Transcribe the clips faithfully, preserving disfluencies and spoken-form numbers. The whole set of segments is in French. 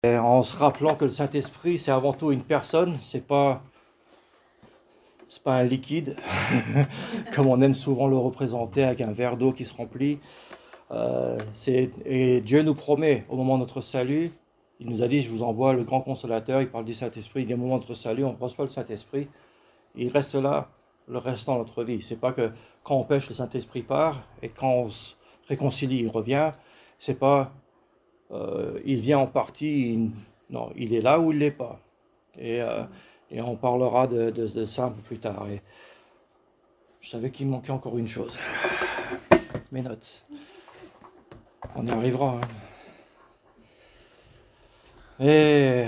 Et en se rappelant que le Saint-Esprit, c'est avant tout une personne, c'est pas, c'est pas un liquide, comme on aime souvent le représenter avec un verre d'eau qui se remplit. Euh, c'est, et Dieu nous promet, au moment de notre salut, il nous a dit, je vous envoie le grand consolateur, il parle du Saint-Esprit, il dit au moment de notre salut, on reçoit le Saint-Esprit, il reste là le restant de notre vie. C'est pas que quand on pêche, le Saint-Esprit part, et quand on se réconcilie, il revient. C'est pas, euh, il vient en partie, il, non, il est là ou il l'est pas. Et, euh, et on parlera de, de, de ça un peu plus tard. Et je savais qu'il me manquait encore une chose. Mes notes. On y arrivera. Hein. Et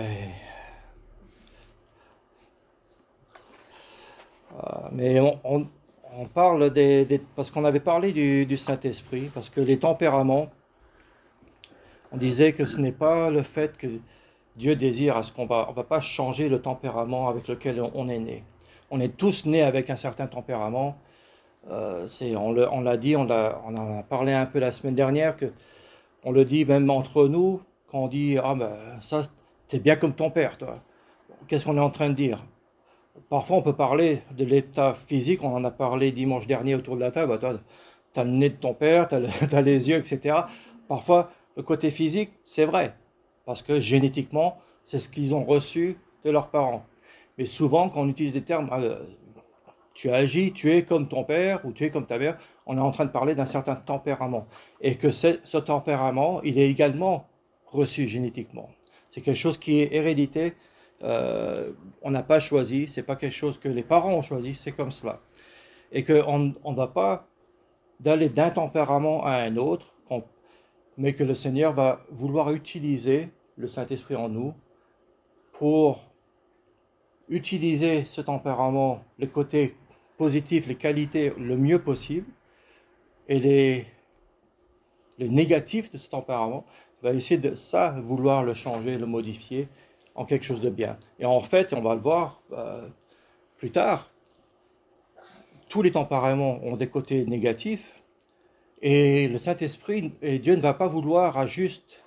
euh, mais on, on, on parle des, des, parce qu'on avait parlé du, du Saint-Esprit, parce que les tempéraments, on disait que ce n'est pas le fait que Dieu désire à ce qu'on va, on va pas changer le tempérament avec lequel on est né. On est tous nés avec un certain tempérament. Euh, c'est, on, le, on l'a dit, on, l'a, on en a parlé un peu la semaine dernière, que on le dit même entre nous, quand on dit « Ah ben ça, t'es bien comme ton père, toi ». Qu'est-ce qu'on est en train de dire? Parfois, on peut parler de l'état physique, on en a parlé dimanche dernier autour de la table. Tu as le nez de ton père, tu as les yeux, et cetera. Parfois, le côté physique, c'est vrai, parce que génétiquement, c'est ce qu'ils ont reçu de leurs parents. Mais souvent, quand on utilise des termes, euh, tu agis, tu es comme ton père ou tu es comme ta mère, on est en train de parler d'un certain tempérament. Et que ce tempérament, il est également reçu génétiquement. C'est quelque chose qui est hérédité. Euh, on n'a pas choisi, c'est pas quelque chose que les parents ont choisi, c'est comme cela. Et qu'on ne va pas d'aller d'un tempérament à un autre, mais que le Seigneur va vouloir utiliser le Saint-Esprit en nous pour utiliser ce tempérament, les côtés positifs, les qualités le mieux possible, et les, les négatifs de ce tempérament, il va essayer de ça, vouloir le changer, le modifier en quelque chose de bien. Et en fait, on va le voir euh, plus tard, tous les tempéraments ont des côtés négatifs, et le Saint-Esprit et Dieu ne va pas vouloir à juste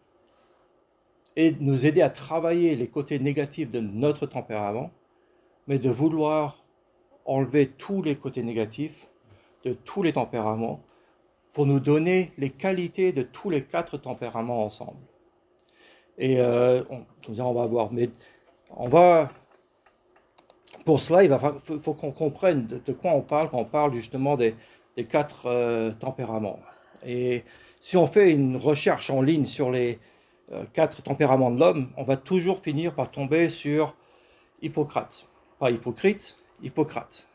et nous aider à travailler les côtés négatifs de notre tempérament, mais de vouloir enlever tous les côtés négatifs de tous les tempéraments pour nous donner les qualités de tous les quatre tempéraments ensemble. Et euh, on, on va voir, mais on va, pour cela, il va, faut, faut qu'on comprenne de, de quoi on parle quand on parle justement des, des quatre euh, tempéraments. Et si on fait une recherche en ligne sur les euh, quatre tempéraments de l'homme, on va toujours finir par tomber sur Hippocrate. Pas Hypocrite, Hippocrate.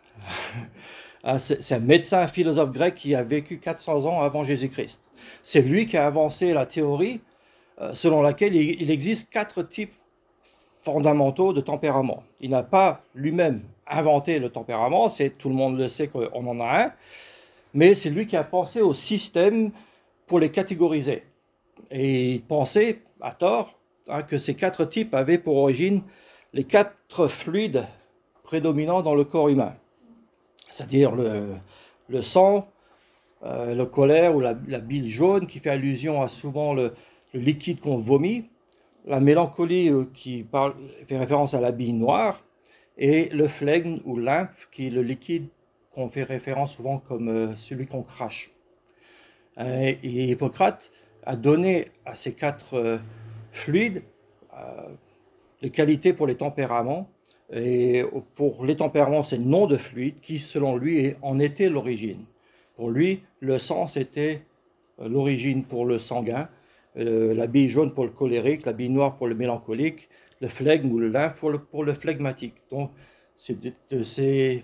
C'est un médecin, un philosophe grec qui a vécu quatre cents ans avant Jésus-Christ. C'est lui qui a avancé la théorie euh, selon laquelle il, il existe quatre types fondamentaux de tempérament. Il n'a pas lui-même inventé le tempérament, c'est, tout le monde le sait qu'on en a un, mais c'est lui qui a pensé au système pour les catégoriser. Et il pensait, à tort, hein, que ces quatre types avaient pour origine les quatre fluides prédominants dans le corps humain. C'est-à-dire le, le sang, euh, le colère ou la, la bile jaune qui fait allusion à souvent le, le liquide qu'on vomit, la mélancolie euh, qui parle, fait référence à la bile noire, et le phlegme ou lymphe qui est le liquide qu'on fait référence souvent comme euh, celui qu'on crache. Et, et Hippocrate a donné à ces quatre euh, fluides euh, les qualités pour les tempéraments. Et pour les tempéraments, c'est le nom de fluide qui, selon lui, en était l'origine. Pour lui, le sang, c'était l'origine pour le sanguin, euh, la bille jaune pour le colérique, la bille noire pour le mélancolique, le phlegme ou le lymphe pour le, pour le phlegmatique. Donc, c'est de, de, ces,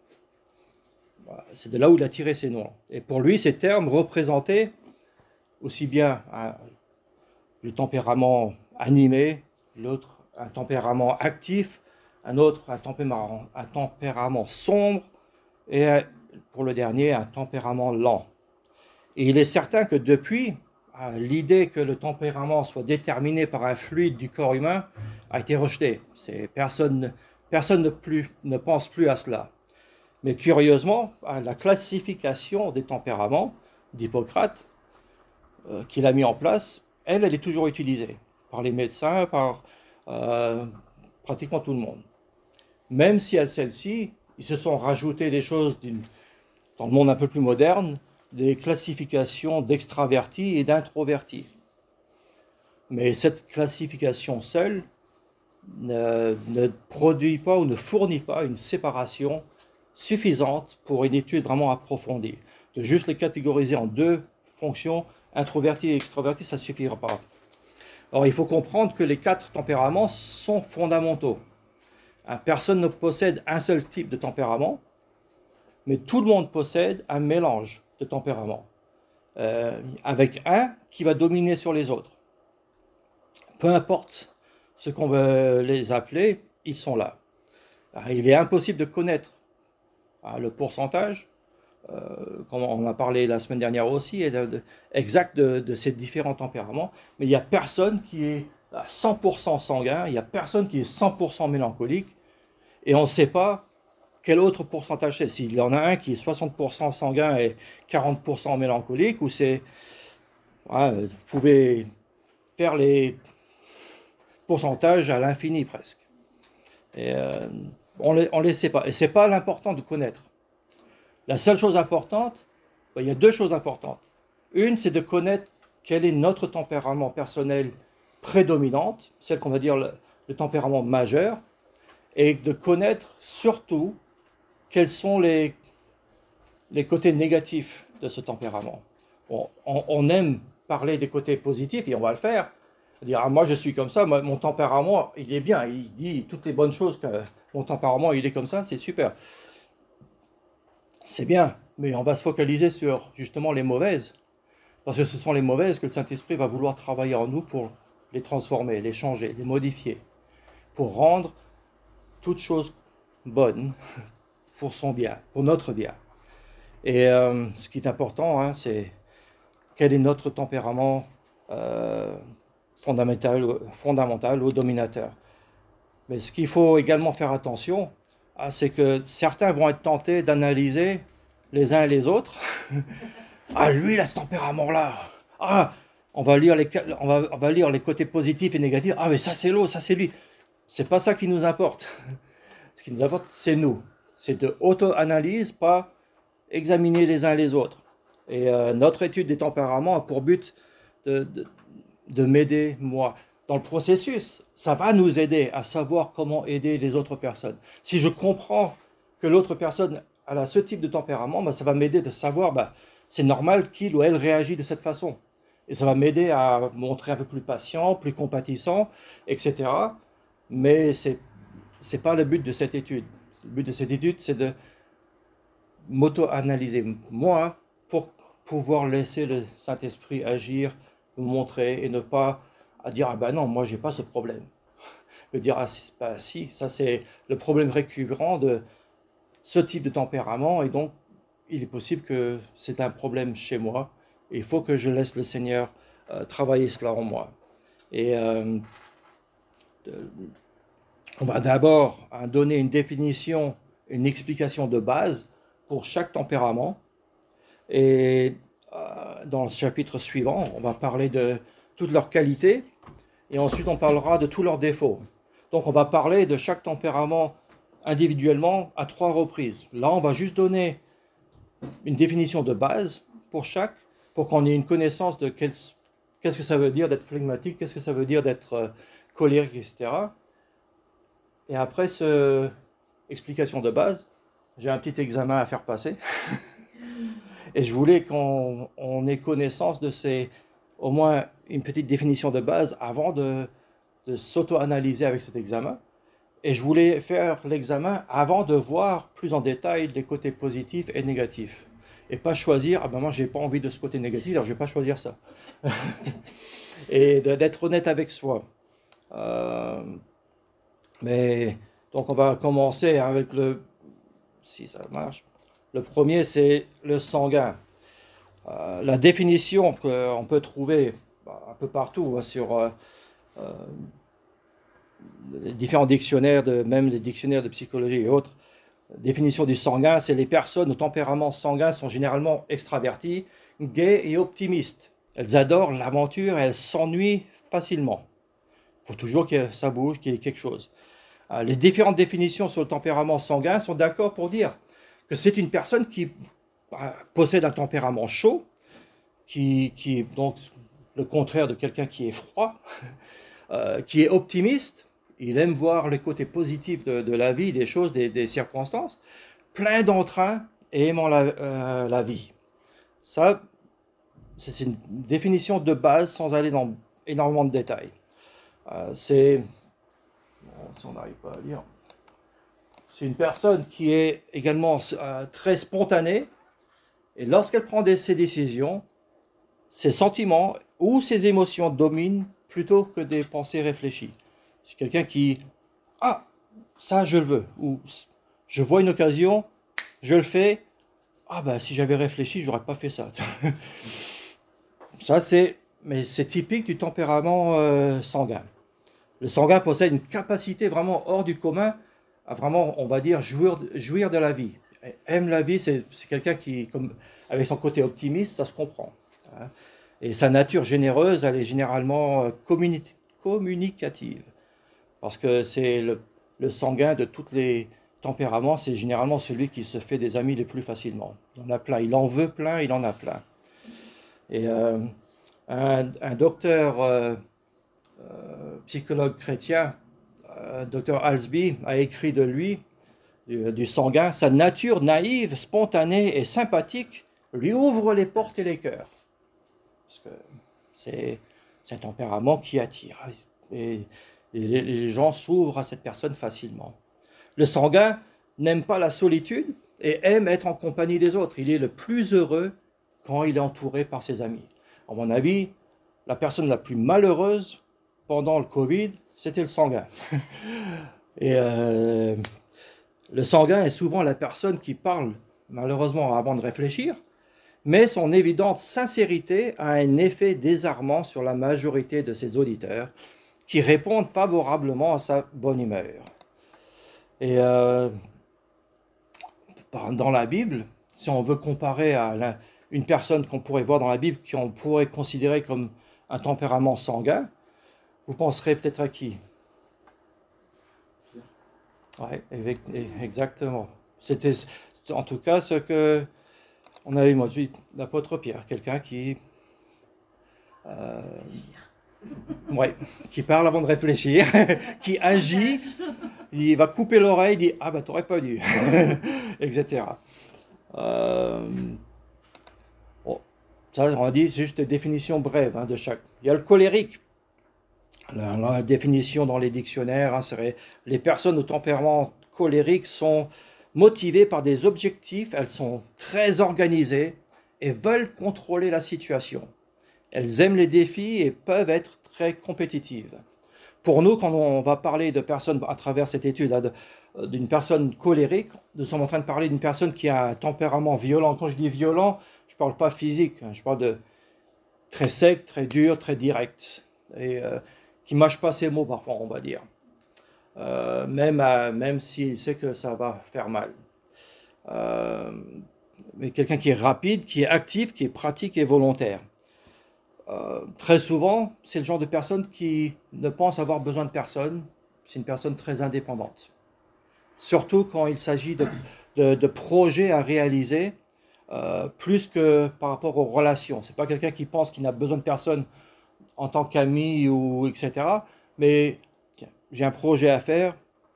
c'est de là où il a tiré ces noms. Et pour lui, ces termes représentaient aussi bien hein, le tempérament animé, l'autre un tempérament actif, un autre un tempérament, un tempérament sombre, et pour le dernier, un tempérament lent. Et il est certain que depuis, l'idée que le tempérament soit déterminé par un fluide du corps humain a été rejetée. C'est, personne personne ne, plus, ne pense plus à cela. Mais curieusement, la classification des tempéraments d'Hippocrate, euh, qu'il a mis en place, elle, elle est toujours utilisée. par les médecins, par euh, pratiquement tout le monde. Même si à celle-ci, ils se sont rajoutés des choses dans le monde un peu plus moderne, des classifications d'extravertis et d'introvertis. Mais cette classification seule ne, ne produit pas ou ne fournit pas une séparation suffisante pour une étude vraiment approfondie. De juste les catégoriser en deux fonctions, introverti et extraverti, ça ne suffira pas. Alors il faut comprendre que les quatre tempéraments sont fondamentaux. Personne ne possède un seul type de tempérament, mais tout le monde possède un mélange de tempéraments, euh, avec un qui va dominer sur les autres. Peu importe ce qu'on veut les appeler, ils sont là. Alors, il est impossible de connaître hein, le pourcentage, euh, comme on en a parlé la semaine dernière aussi, et de, de, exact de, de ces différents tempéraments, mais il n'y a personne qui est à cent pour cent sanguin, il n'y a personne qui est cent pour cent mélancolique, et on ne sait pas quel autre pourcentage c'est. S'il y en a un qui est soixante pour cent sanguin et quarante pour cent mélancolique, ou c'est... Ouais, vous pouvez faire les pourcentages à l'infini presque. Et euh, on ne les, on les sait pas. Et ce n'est pas l'important de connaître. La seule chose importante, ben, il y a deux choses importantes. Une, c'est de connaître quel est notre tempérament personnel prédominante, celle qu'on va dire le, le tempérament majeur, et de connaître surtout quels sont les, les côtés négatifs de ce tempérament. Bon, on, on aime parler des côtés positifs, et on va le faire. Dire, ah, moi je suis comme ça, moi, mon tempérament, il est bien, il dit toutes les bonnes choses, que mon tempérament, il est comme ça, c'est super. C'est bien, mais on va se focaliser sur justement les mauvaises, parce que ce sont les mauvaises que le Saint-Esprit va vouloir travailler en nous pour les transformer, les changer, les modifier, pour rendre toutes choses bonnes pour son bien, pour notre bien. Et euh, ce qui est important, hein, c'est quel est notre tempérament euh, fondamental, fondamental ou dominateur. Mais ce qu'il faut également faire attention, ah, c'est que certains vont être tentés d'analyser les uns et les autres. Ah, lui, il a ce tempérament-là. Ah, on va lire les, on va, on va lire les côtés positifs et négatifs. Ah, mais ça, c'est l'autre, ça, c'est lui. C'est pas ça qui nous importe. Ce qui nous importe, c'est nous. C'est de auto-analyse, pas examiner les uns les autres. Et euh, notre étude des tempéraments a pour but de, de, de m'aider, moi. Dans le processus, ça va nous aider à savoir comment aider les autres personnes. Si je comprends que l'autre personne a ce type de tempérament, ben, ça va m'aider de savoir, ben, c'est normal qu'il ou elle réagit de cette façon. Et ça va m'aider à montrer un peu plus patient, plus compatissant, et cetera. Mais ce n'est pas le but de cette étude. Le but de cette étude, c'est de m'auto-analyser, moi, pour pouvoir laisser le Saint-Esprit agir, me montrer, et ne pas à dire, ah ben non, moi, j'ai pas ce problème. De dire, ah ben si, ça c'est le problème récurrent de ce type de tempérament, et donc, il est possible que c'est un problème chez moi, et il faut que je laisse le Seigneur euh, travailler cela en moi. Et euh, de, on va d'abord donner une définition, une explication de base pour chaque tempérament. Et euh, dans le chapitre suivant, on va parler de toutes leurs qualités. Et ensuite, on parlera de tous leurs défauts. Donc, on va parler de chaque tempérament individuellement à trois reprises. Là, on va juste donner une définition de base pour chaque, pour qu'on ait une connaissance de quel, qu'est-ce que ça veut dire d'être flegmatique, qu'est-ce que ça veut dire d'être euh, colérique, et cetera. Et après cette explication de base, j'ai un petit examen à faire passer. Et je voulais qu'on on ait connaissance de ces, au moins une petite définition de base avant de, de s'auto-analyser avec cet examen. Et je voulais faire l'examen avant de voir plus en détail les côtés positifs et négatifs. Et pas choisir, ah ben moi j'ai pas envie de ce côté négatif, alors je vais pas choisir ça. Et d'être honnête avec soi. Euh, mais donc on va commencer avec le, si ça marche. Le premier, c'est le sanguin. Euh, la définition qu'on peut trouver bah, un peu partout hein, sur euh, euh, les différents dictionnaires, de, même les dictionnaires de psychologie et autres. La définition du sanguin, c'est les personnes au tempérament sanguin sont généralement extraverties, gaies et optimistes. Elles adorent l'aventure et elles s'ennuient facilement. Il faut toujours que ça bouge, qu'il y ait quelque chose. Euh, les différentes définitions sur le tempérament sanguin sont d'accord pour dire que c'est une personne qui euh, possède un tempérament chaud, qui, qui est donc le contraire de quelqu'un qui est froid, euh, qui est optimiste, il aime voir les côtés positifs de, de la vie, des choses, des, des circonstances, plein d'entrain et aimant la, euh, la vie. Ça, c'est une définition de base sans aller dans énormément de détails. Euh, c'est, bon, si on n'arrive pas à lire, c'est une personne qui est également euh, très spontanée, et lorsqu'elle prend des, ses décisions, ses sentiments ou ses émotions dominent plutôt que des pensées réfléchies. C'est quelqu'un qui, ah, ça je le veux, ou je vois une occasion, je le fais, ah ben si j'avais réfléchi, j'aurais pas fait ça. Ça c'est, mais c'est typique du tempérament euh, sanguin. Le sanguin possède une capacité vraiment hors du commun à vraiment, on va dire, jouir, jouir de la vie. Aime la vie, c'est, c'est quelqu'un qui, comme, avec son côté optimiste, ça se comprend. Hein. Et sa nature généreuse, elle est généralement euh, communi- communicative. Parce que c'est le, le sanguin de tous les tempéraments, c'est généralement celui qui se fait des amis les plus facilement. Il en a plein, il en veut plein, il en a plein. Et euh, un, un docteur euh, euh, psychologue chrétien, euh, docteur Alsby, a écrit de lui, du, du sanguin, sa nature naïve, spontanée et sympathique lui ouvre les portes et les cœurs. Parce que c'est, c'est un tempérament qui attire. Et, et les, les gens s'ouvrent à cette personne facilement. Le sanguin n'aime pas la solitude et aime être en compagnie des autres. Il est le plus heureux quand il est entouré par ses amis. À mon avis, la personne la plus malheureuse pendant le Covid, c'était le sanguin. Et euh, le sanguin est souvent la personne qui parle, malheureusement, avant de réfléchir, mais son évidente sincérité a un effet désarmant sur la majorité de ses auditeurs qui répondent favorablement à sa bonne humeur. Et euh, dans la Bible, si on veut comparer à la, une personne qu'on pourrait voir dans la Bible, qu'on pourrait considérer comme un tempérament sanguin, vous penserez peut-être à qui? Ouais, exactement. C'était en tout cas ce que on avait moi, l'apôtre Pierre, quelqu'un qui, euh, ouais, qui parle avant de réfléchir, qui agit, il va couper l'oreille, il dit ah ben t'aurais pas dû, et cetera. Euh, bon, ça on a dit c'est juste une définition brève hein, de chaque. Il y a le colérique. La, la définition dans les dictionnaires hein, serait les personnes au tempérament colérique sont motivées par des objectifs, elles sont très organisées et veulent contrôler la situation. Elles aiment les défis et peuvent être très compétitives. Pour nous, quand on va parler de personnes à travers cette étude, hein, de, d'une personne colérique, nous sommes en train de parler d'une personne qui a un tempérament violent. Quand je dis violent, je ne parle pas physique, hein, je parle de très sec, très dur, très direct. Et euh, qui ne mâche pas ses mots parfois, on va dire. Euh, même, à, même s'il sait que ça va faire mal. Euh, mais quelqu'un qui est rapide, qui est actif, qui est pratique et volontaire. Euh, très souvent, c'est le genre de personne qui ne pense avoir besoin de personne. C'est une personne très indépendante. Surtout quand il s'agit de, de, de projets à réaliser, euh, plus que par rapport aux relations. Ce n'est pas quelqu'un qui pense qu'il n'a besoin de personne en tant qu'ami ou et cetera. Mais tiens, j'ai un projet à faire,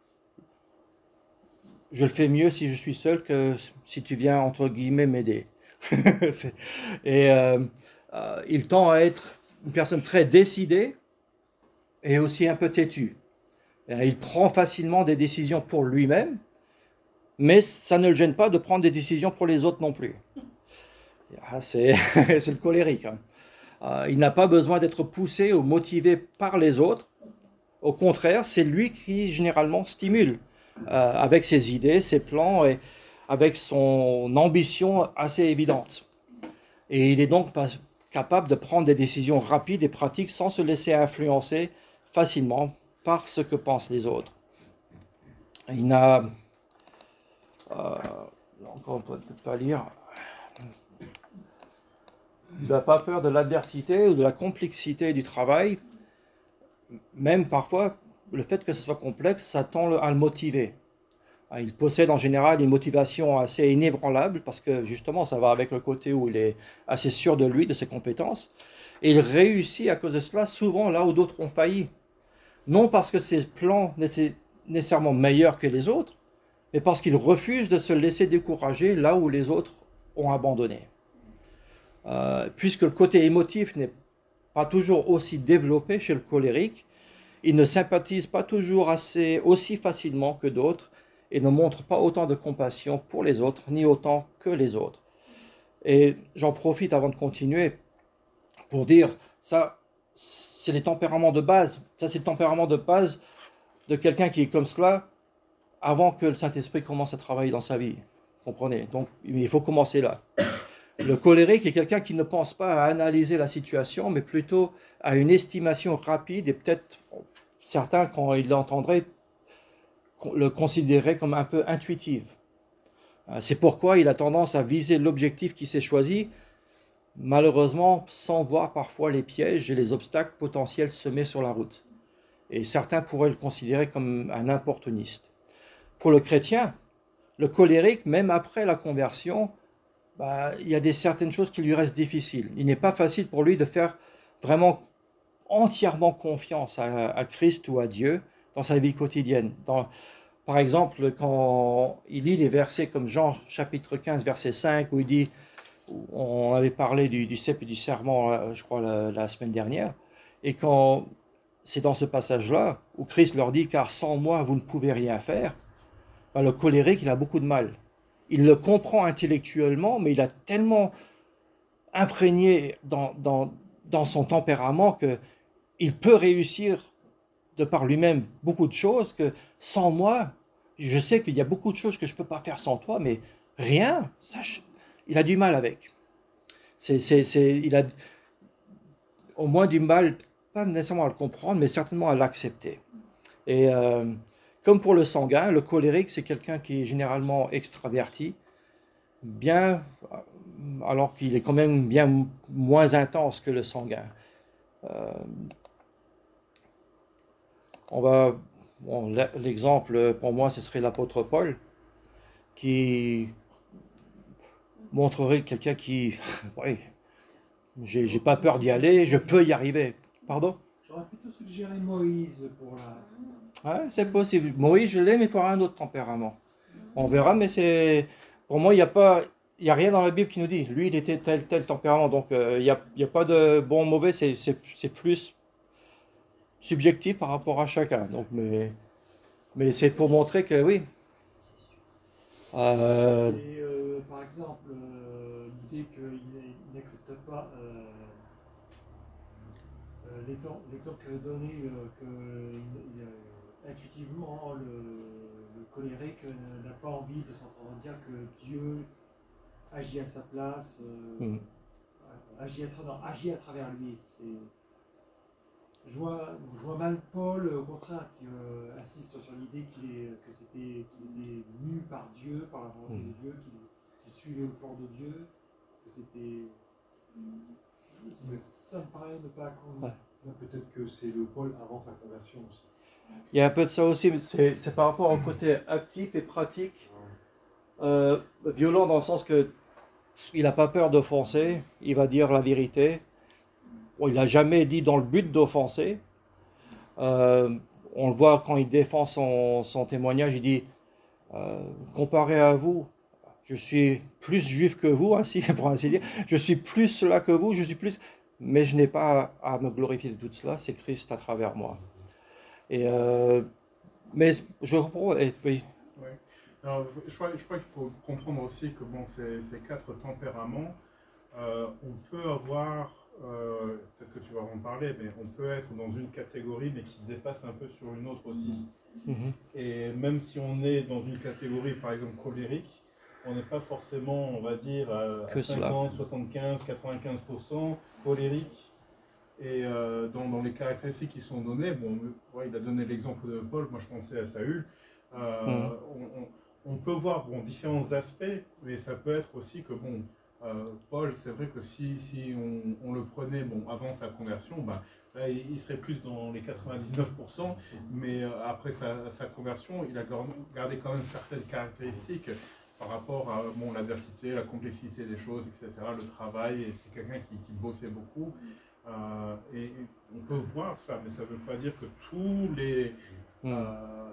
je le fais mieux si je suis seul que si tu viens entre guillemets m'aider. et euh, euh, il tend à être une personne très décidée et aussi un peu têtue. Et il prend facilement des décisions pour lui-même, mais ça ne le gêne pas de prendre des décisions pour les autres non plus. Ah, c'est, c'est le colérique. Hein. Euh, il n'a pas besoin d'être poussé ou motivé par les autres. Au contraire, c'est lui qui généralement stimule euh, avec ses idées, ses plans et avec son ambition assez évidente. Et il est donc pas capable de prendre des décisions rapides et pratiques sans se laisser influencer facilement par ce que pensent les autres. Il n'a... Euh, encore, on peut peut-être pas lire... Il n'a pas peur de l'adversité ou de la complexité du travail, même parfois, le fait que ce soit complexe, ça tend à le motiver. Il possède en général une motivation assez inébranlable parce que justement, ça va avec le côté où il est assez sûr de lui, de ses compétences. Et il réussit à cause de cela souvent là où d'autres ont failli. Non parce que ses plans n'étaient nécessairement meilleurs que les autres, mais parce qu'il refuse de se laisser décourager là où les autres ont abandonné. Euh, puisque le côté émotif n'est pas toujours aussi développé chez le colérique, il ne sympathise pas toujours assez, aussi facilement que d'autres et ne montre pas autant de compassion pour les autres, ni autant que les autres. Et j'en profite avant de continuer pour dire, ça, c'est les tempéraments de base. Ça, c'est le tempérament de base de quelqu'un qui est comme cela avant que le Saint-Esprit commence à travailler dans sa vie. Vous comprenez? Donc, il faut commencer là. Le colérique est quelqu'un qui ne pense pas à analyser la situation, mais plutôt à une estimation rapide et peut-être certains, quand ils l'entendraient, le considéraient comme un peu intuitive. C'est pourquoi il a tendance à viser l'objectif qui s'est choisi, malheureusement sans voir parfois les pièges et les obstacles potentiels semés sur la route. Et certains pourraient le considérer comme un opportuniste. Pour le chrétien, le colérique, même après la conversion, bah, il y a des certaines choses qui lui restent difficiles. Il n'est pas facile pour lui de faire vraiment entièrement confiance à, à Christ ou à Dieu dans sa vie quotidienne. Dans, par exemple, quand il lit les versets comme Jean chapitre quinze, verset cinq, où il dit, on avait parlé du, du cep et du serment, je crois, la, la semaine dernière, et quand c'est dans ce passage-là où Christ leur dit, car sans moi, vous ne pouvez rien faire, ben, le colérique, il a beaucoup de mal. Il le comprend intellectuellement, mais il a tellement imprégné dans, dans, dans son tempérament qu'il peut réussir de par lui-même beaucoup de choses que sans moi, je sais qu'il y a beaucoup de choses que je ne peux pas faire sans toi, mais rien, ça, je, il a du mal avec. C'est, c'est, c'est, il a au moins du mal, pas nécessairement à le comprendre, mais certainement à l'accepter. Et euh, comme pour le sanguin, le colérique, c'est quelqu'un qui est généralement extraverti, bien, alors qu'il est quand même bien moins intense que le sanguin. Euh, on va, bon, l'exemple pour moi, ce serait l'apôtre Paul, qui montrerait quelqu'un qui, oui, j'ai, j'ai pas peur d'y aller, je peux y arriver. Pardon? J'aurais plutôt suggéré Moïse pour la... Ouais, c'est possible. Moïse, je l'ai, mais pour un autre tempérament. On verra, mais c'est... Pour moi, il n'y a pas... Il n'y a rien dans la Bible qui nous dit, lui, il était tel, tel tempérament. Donc, euh, il n'y a, il y a pas de bon, mauvais, c'est, c'est, c'est plus subjectif par rapport à chacun. Donc, mais, mais c'est pour montrer que oui. Euh, Et euh, par exemple, euh, l'idée qu'il n'accepte pas euh, euh, l'exemple, l'exemple que donné, euh, que il, euh, intuitivement le, le colérique n'a pas envie de s'entendre dire que Dieu agit à sa place, euh, mm, agit, à, non, agit à travers lui. C'est, je, vois, je vois mal Paul, au contraire, qui euh, insiste sur l'idée qu'il est, que c'était, qu'il était mu par Dieu, par la volonté mm. de Dieu, qu'il, qu'il suivait le plan de Dieu, que c'était... Ça me paraît ne pas convenir. Ouais. Peut-être que c'est le Paul avant sa conversion aussi. Il y a un peu de ça aussi, mais c'est, c'est par rapport au côté actif et pratique, euh, violent dans le sens que il n'a pas peur d'offenser, il va dire la vérité. Bon, il n'a jamais dit dans le but d'offenser. Euh, on le voit quand il défend son, son témoignage, il dit euh, comparé à vous, je suis plus juif que vous, ainsi, pour ainsi dire. Je suis plus cela que vous, je suis plus. Mais je n'ai pas à me glorifier de tout cela, c'est Christ à travers moi. Et euh, mais je reprends. Et, oui. Oui. Alors, je crois, je crois qu'il faut comprendre aussi que bon, ces, ces quatre tempéraments, euh, on peut avoir, euh, peut-être que tu vas en parler, mais on peut être dans une catégorie, mais qui dépasse un peu sur une autre aussi. Mm-hmm. Et même si on est dans une catégorie, par exemple, colérique, on n'est pas forcément, on va dire, à, à cinquante, soixante-quinze, quatre-vingt-quinze pour cent colérique. Et euh, dans, dans les caractéristiques qui sont données, bon, ouais, il a donné l'exemple de Paul, moi je pensais à Saül. Euh, mm. on, on, on peut voir bon, différents aspects, mais ça peut être aussi que bon, euh, Paul, c'est vrai que si, si on, on le prenait bon, avant sa conversion, bah, là, il, il serait plus dans les quatre-vingt-dix-neuf pour cent, mais euh, après sa, sa conversion, il a gardé quand même certaines caractéristiques par rapport à bon, l'adversité, la complexité des choses, et cetera, le travail, et c'est quelqu'un qui, qui bossait beaucoup. Euh, et, et on peut voir ça, mais ça ne veut pas dire que tous les... Mm. Euh,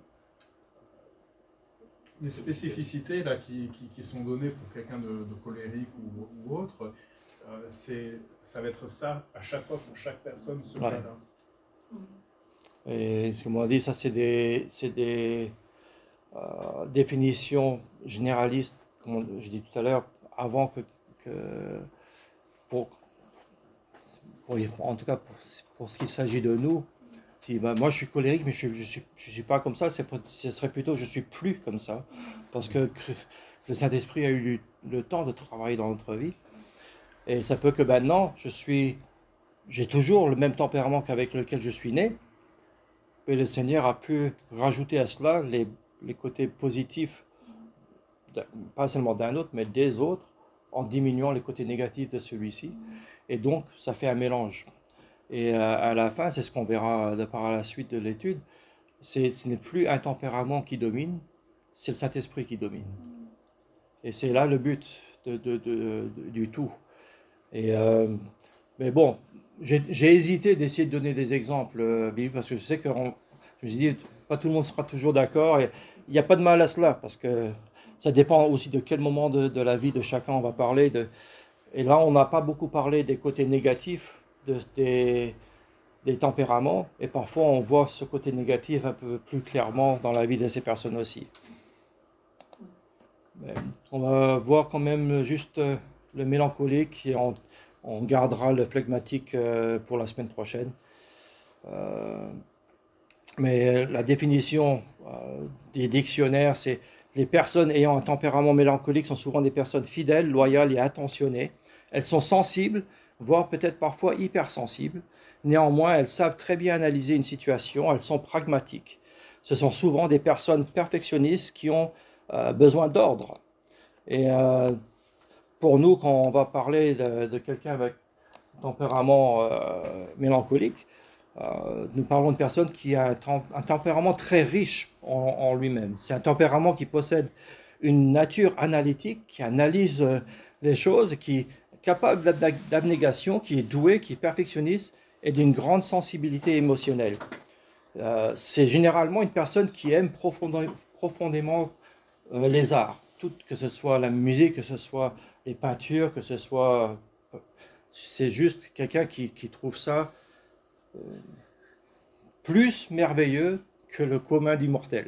les spécificités là, qui, qui, qui sont données pour quelqu'un de, de colérique ou, ou autre, euh, c'est, ça va être ça à chaque fois pour chaque personne, ce Ouais. cas-là. Et ce que moi dit, ça c'est des, c'est des euh, définitions généralistes, comme je dis tout à l'heure, avant que, que pour, pour, en tout cas pour, pour ce qu'il s'agit de nous. Si, ben, moi je suis colérique, mais je ne suis, je suis pas comme ça, c'est, ce serait plutôt je suis plus comme ça. Parce que le Saint-Esprit a eu le temps de travailler dans notre vie. Et ça peut que maintenant, je suis, j'ai toujours le même tempérament qu'avec lequel je suis né. Mais le Seigneur a pu rajouter à cela les, les côtés positifs, pas seulement d'un autre, mais des autres, en diminuant les côtés négatifs de celui-ci. Et donc, ça fait un mélange. Et à la fin, c'est ce qu'on verra de par la suite de l'étude, c'est, ce n'est plus un tempérament qui domine, c'est le Saint-Esprit qui domine. Et c'est là le but de, de, de, de, du tout. Et, euh, mais bon, j'ai, j'ai hésité d'essayer de donner des exemples, euh, parce que je sais que on, je me suis dit, pas tout le monde sera toujours d'accord, et il n'y a pas de mal à cela, parce que ça dépend aussi de quel moment de, de la vie de chacun on va parler. De, et là, on n'a pas beaucoup parlé des côtés négatifs de, des, des tempéraments, et parfois on voit ce côté négatif un peu plus clairement dans la vie de ces personnes aussi. Mais on va voir quand même juste le mélancolique, et on, on gardera le phlegmatique pour la semaine prochaine. Euh, mais la définition euh, des dictionnaires, c'est les personnes ayant un tempérament mélancolique sont souvent des personnes fidèles, loyales et attentionnées. Elles sont sensibles, voire peut-être parfois hypersensibles. Néanmoins, elles savent très bien analyser une situation, elles sont pragmatiques. Ce sont souvent des personnes perfectionnistes qui ont euh, besoin d'ordre. Et euh, pour nous, quand on va parler de, de quelqu'un avec un tempérament euh, mélancolique, euh, nous parlons de personne qui a un, tem- un tempérament très riche en, en lui-même. C'est un tempérament qui possède une nature analytique, qui analyse euh, les choses, qui est capable d'ab- d'abnégation, qui est doué, qui est perfectionniste et d'une grande sensibilité émotionnelle. Euh, c'est généralement une personne qui aime profondément, profondément euh, les arts, tout, que ce soit la musique, que ce soit les peintures, que ce soit... C'est juste quelqu'un qui, qui trouve ça euh, plus merveilleux que le commun des mortels.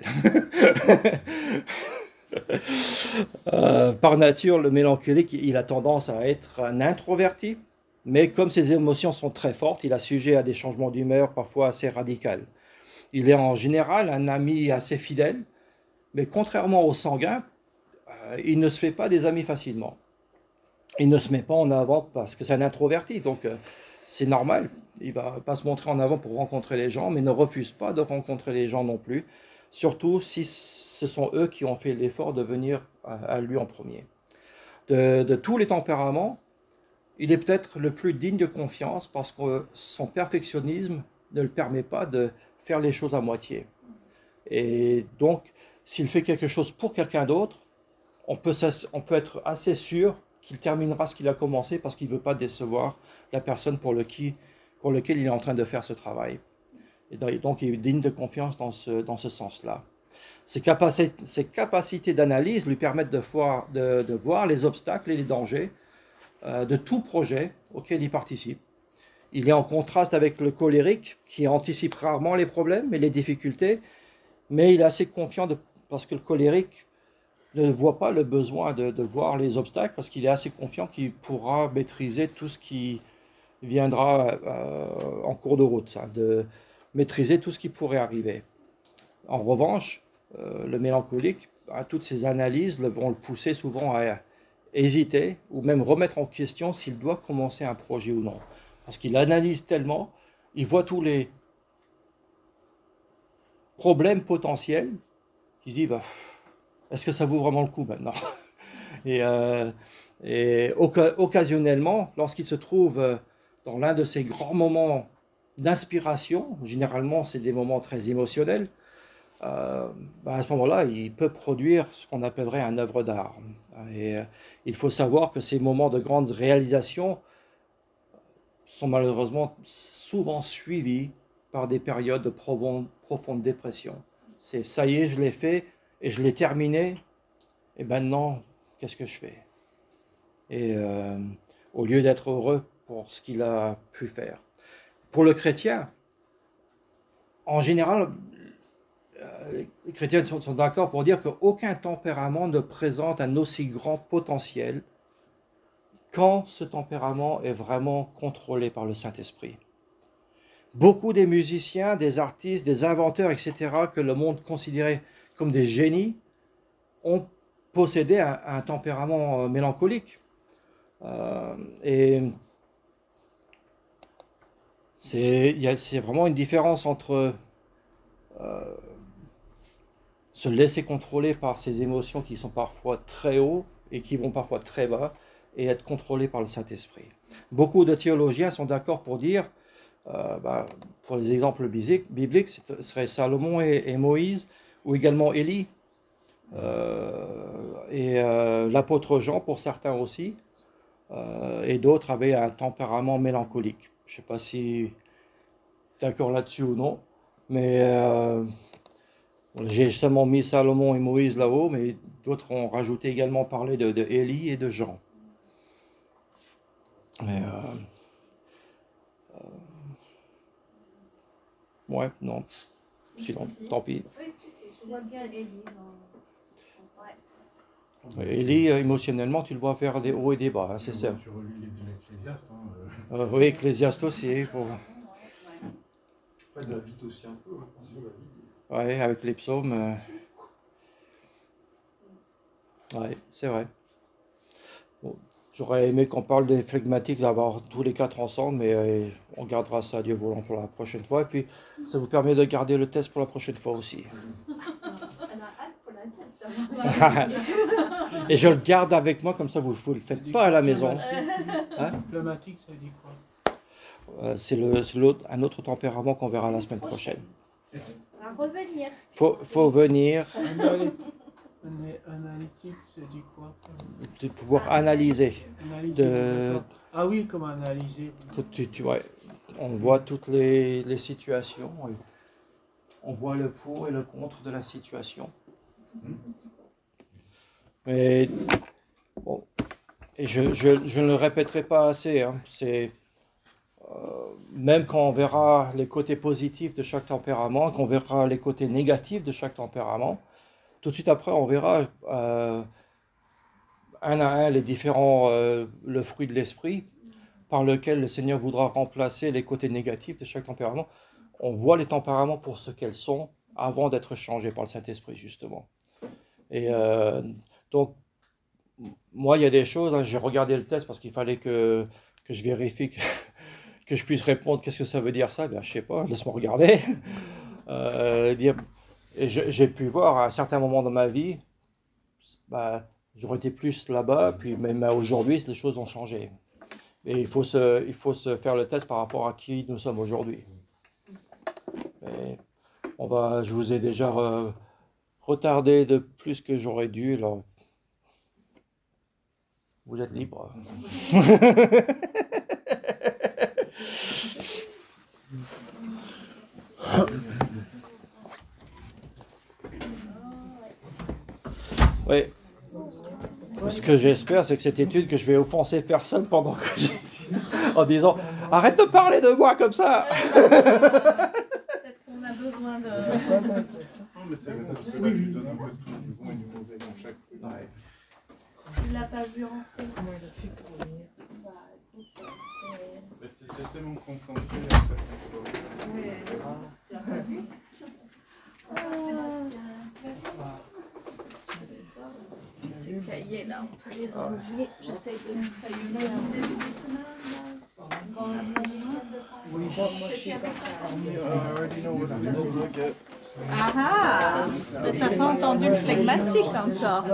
euh, par nature, le mélancolique, il a tendance à être un introverti, mais comme ses émotions sont très fortes, il a sujet à des changements d'humeur parfois assez radicaux. Il est en général un ami assez fidèle, mais contrairement au sanguin, euh, il ne se fait pas des amis facilement. Il ne se met pas en avant parce que c'est un introverti, donc euh, c'est normal. Il ne va pas se montrer en avant pour rencontrer les gens, mais ne refuse pas de rencontrer les gens non plus, surtout si ce sont eux qui ont fait l'effort de venir à, à lui en premier. De, de tous les tempéraments, il est peut-être le plus digne de confiance parce que son perfectionnisme ne le permet pas de faire les choses à moitié. Et donc, s'il fait quelque chose pour quelqu'un d'autre, on peut, on peut être assez sûr qu'il terminera ce qu'il a commencé parce qu'il ne veut pas décevoir la personne pour, le qui, pour laquelle il est en train de faire ce travail. Et donc, il est digne de confiance dans ce, dans ce sens-là. Ses capacités, ses capacités d'analyse lui permettent de voir, de, de voir les obstacles et les dangers euh, de tout projet auquel il participe. Il est en contraste avec le colérique qui anticipe rarement les problèmes et les difficultés, mais il est assez confiant de, parce que le colérique ne voit pas le besoin de, de voir les obstacles parce qu'il est assez confiant qu'il pourra maîtriser tout ce qui viendra euh, en cours de route, ça, de maîtriser tout ce qui pourrait arriver. En revanche, euh, le mélancolique, hein, toutes ses analyses le, vont le pousser souvent à hésiter ou même remettre en question s'il doit commencer un projet ou non. Parce qu'il analyse tellement, il voit tous les problèmes potentiels, il se dit, bah, est-ce que ça vaut vraiment le coup maintenant? Et, euh, Et oca- occasionnellement, lorsqu'il se trouve euh, dans l'un de ces grands moments d'inspiration, généralement c'est des moments très émotionnels, euh, ben, à ce moment-là, il peut produire ce qu'on appellerait un œuvre d'art. Et euh, il faut savoir que ces moments de grandes réalisations sont malheureusement souvent suivis par des périodes de profonde, profonde dépression. C'est ça y est, je l'ai fait et je l'ai terminé, et maintenant, qu'est-ce que je fais? Et euh, au lieu d'être heureux pour ce qu'il a pu faire. Pour le chrétien, en général, euh, les chrétiens sont, sont d'accord pour dire qu'aucun tempérament ne présente un aussi grand potentiel quand ce tempérament est vraiment contrôlé par le Saint-Esprit. Beaucoup des musiciens, des artistes, des inventeurs, et cetera, que le monde considérait comme des génies, ont possédé un, un tempérament mélancolique. Euh, et c'est, il y a, c'est vraiment une différence entre euh, se laisser contrôler par ses émotions qui sont parfois très hauts et qui vont parfois très bas, et être contrôlé par le Saint-Esprit. Beaucoup de théologiens sont d'accord pour dire, euh, bah, pour les exemples bibliques, ce serait Salomon et, et Moïse, ou également Élie, euh, et euh, l'apôtre Jean pour certains aussi, euh, et d'autres avaient un tempérament mélancolique. Je ne sais pas si tu es d'accord là-dessus ou non, mais euh, j'ai seulement mis Salomon et Moïse là-haut, mais d'autres ont rajouté également parler de, de Élie et de Jean. Mais euh, euh, ouais, non, sinon, tant pis. Oui, si, si, je vois bien Élie. Ouais. Élie, euh, émotionnellement, tu le vois faire des hauts et des bas, hein, c'est ça. Tu relis l'Ecclésiaste. Hein, euh, oui, Ecclésiaste aussi. Pour... Après, David aussi un peu. Hein, ouais, avec les psaumes. Euh... Ouais, c'est vrai. Bon, j'aurais aimé qu'on parle des flegmatiques, d'avoir tous les quatre ensemble, mais euh, on gardera ça, Dieu voulant, pour la prochaine fois. Et puis, ça vous permet de garder le test pour la prochaine fois aussi. Et je le garde avec moi, comme ça vous ne le faites pas à la maison. Hein? Phlegmatique, ça dit quoi? euh, C'est le, c'est l'autre, un autre tempérament qu'on verra la semaine prochaine. À revenir. Faut, faut venir. Analytique, ça dit quoi? De pouvoir analyser. Analyser, De, ah oui, comment analyser? que tu, tu vois, on voit toutes les, les situations. Et on voit le pour et le contre de la situation. Mais bon, et je, je, je ne le répéterai pas assez, hein, c'est euh, même quand on verra les côtés positifs de chaque tempérament, qu'on verra les côtés négatifs de chaque tempérament, tout de suite après on verra euh, un à un les différents, euh, le fruit de l'esprit par lequel le Seigneur voudra remplacer les côtés négatifs de chaque tempérament. On voit les tempéraments pour ce qu'elles sont avant d'être changés par le Saint-Esprit, justement. Et euh, donc, moi, il y a des choses, hein, j'ai regardé le test parce qu'il fallait que, que je vérifie que, que je puisse répondre. Qu'est-ce que ça veut dire ça? Ben, je ne sais pas, laisse-moi regarder. euh, dire, et je, j'ai pu voir à un certain moment dans ma vie, ben, j'aurais été plus là-bas, puis même aujourd'hui, les choses ont changé. Et il faut, se, il faut se faire le test par rapport à qui nous sommes aujourd'hui. Et on va, je vous ai déjà re, retardé de plus que j'aurais dû. Alors, vous êtes libre. Oui. Ce que j'espère, c'est que cette étude, que je vais offenser personne pendant que j'ai en disant « Arrête de parler de moi comme ça !» Peut-être qu'on a besoin de... Non, mais c'est vrai, parce que là, tu donnes un peu de tout, du bon et du mauvais dans chaque truc. Ouais. Tu l'as pas vu rentrer. Comment il a fait pour venir? Bah, écoute, c'est... Mais t'étais tellement concentré en fait. Oui, tu as pas vu? Ah, Sébastien, tu vas voir. Ces cahiers là, on peut les enlever. J'essaie de les crayonner en début de semaine. Quand on a besoin de... Oui, Je te tiens pas. I already know what it is. Ah ah! Mais t'as pas entendu le flegmatique encore.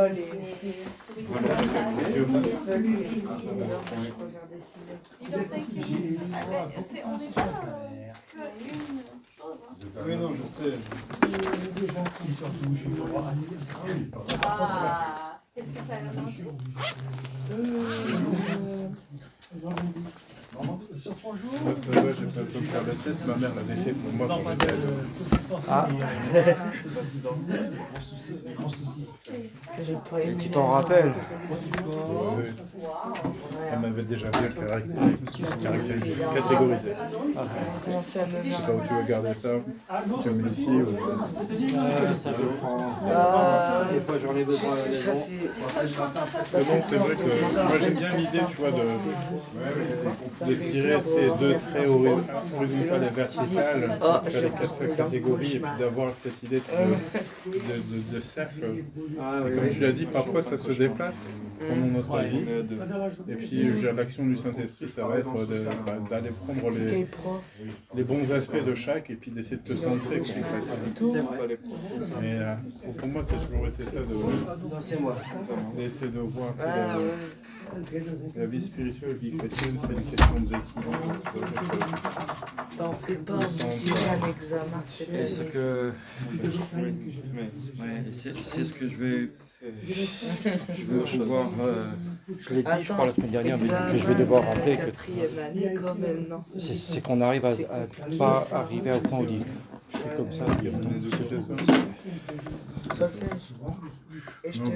C'est- On n'est pas euh, qu'une chose. Hein. Oui, non, je sais. Ah, qu'est-ce que ça a mangé? Sur trois jours. Moi, ça va, j'ai pas le temps de faire le test. Ma mère l'avait fait pour moi quand j'étais ado. Ah. Et tu t'en rappelles? Oui. Elle m'avait déjà bien caractérisé, caractérisé, catégorisé. Comment ça me Je sais pas où tu veux garder ça. Tu mets ici ou... Euh, ça me prend. Ah, Des fois j'en ai besoin à la Qu'est-ce que ça maison. fait ça Mais fait bon, c'est vrai que moi j'aime bien l'idée, tu vois, de, de tirer ces deux traits hori- horizontales et verticales, Oh, tu as les quatre catégories, et puis d'avoir cette idée de, de, de, de cercle. Ah, Et oui, comme oui. tu l'as dit, parfois ça se déplace pendant notre vie. Et puis je veux dire, l'action du Saint-Esprit, ça va être de- bah, d'aller prendre les, quel prof les bons aspects de chaque et puis d'essayer de te centrer, quoi, en fait. Mais euh, pour moi, c'est toujours été ça, de- C'est moi. d'essayer de voir tu sais, Ah la, ouais. la vie spirituelle, la vie chrétienne, c'est une question d'équilibre. T'en fais pas, on dirait un examen cette Et ce année. que. Ouais, c'est c'est ce que je vais. Je vais pouvoir. euh, je l'ai dit, je crois, la semaine dernière, mais que je vais devoir rappeler que quatrième année quand même, non? c'est c'est qu'on arrive à, à pas arriver au point où il- je suis comme ça. On est éduqué, c'est ça. Ça fait. Et je te